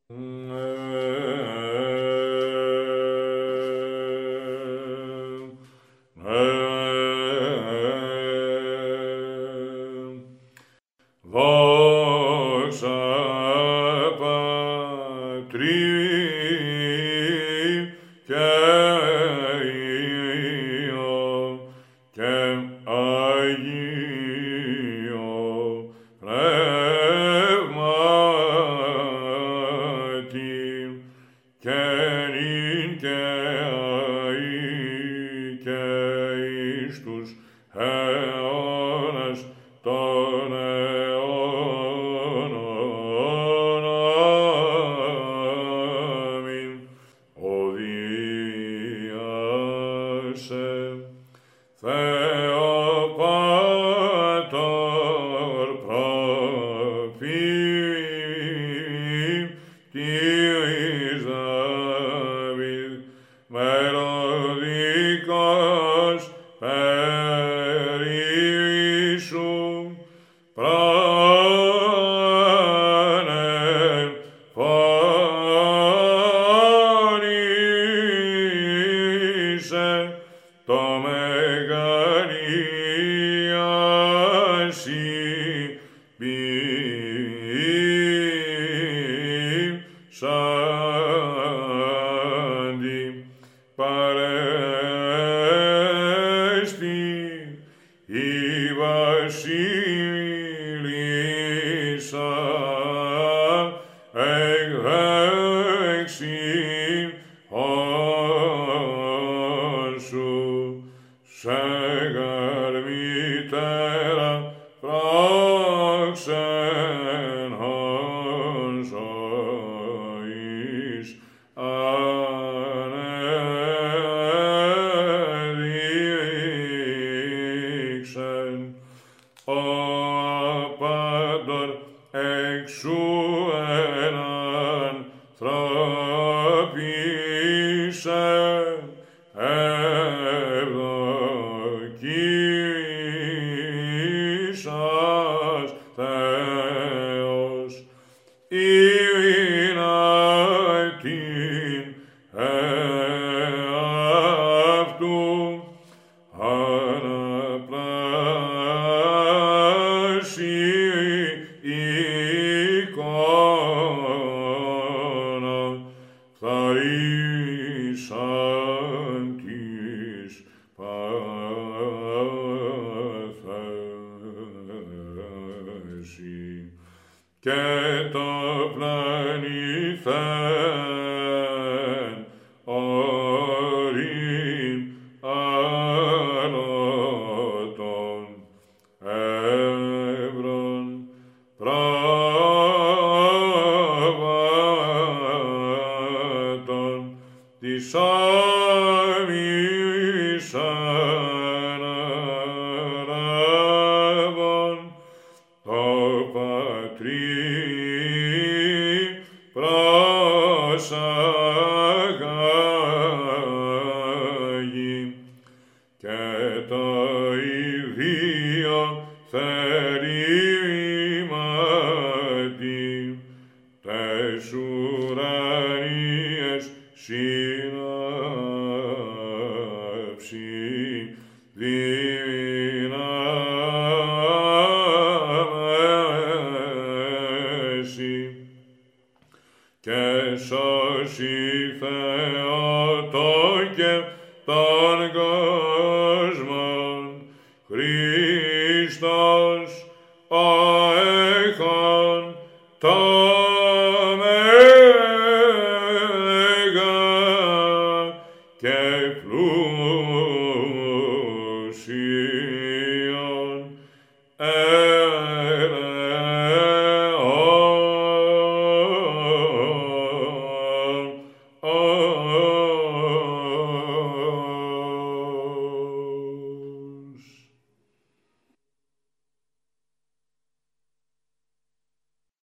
Δόξα Πατρί και Υιό και Αγίο Πνεύματι και νυν και αεί και εις τους αιώνας των αιώνων. Αμήν. Οδίασε Θεοπάτωρ προφήτης Δαβίδ, μελωδικός περί σου, φωνήσε το μεγαλίασι ποιήσαντι παρέστη η βασίλισσα εκ δεξιών σου, σε μητέρα προξενών ζωής ανέδειξεν. Ο Πάντωρ εξού έναν ανθρωπίσε, ευδοκίσας Θεός, ειρηνάτην εαυτού αναπλάσει εικόνα θαρίσαν της παθέση και το πλανηθέν όριν ανώτων εύρων προβάτων της άμμης αναλάβων το Πατρί προσαγάγει και το ιδίο θερήματι τες ουρανίες συνάψει δυνάμεση και σώσει Θεότο και των κόσμων Χριστός ο έχων το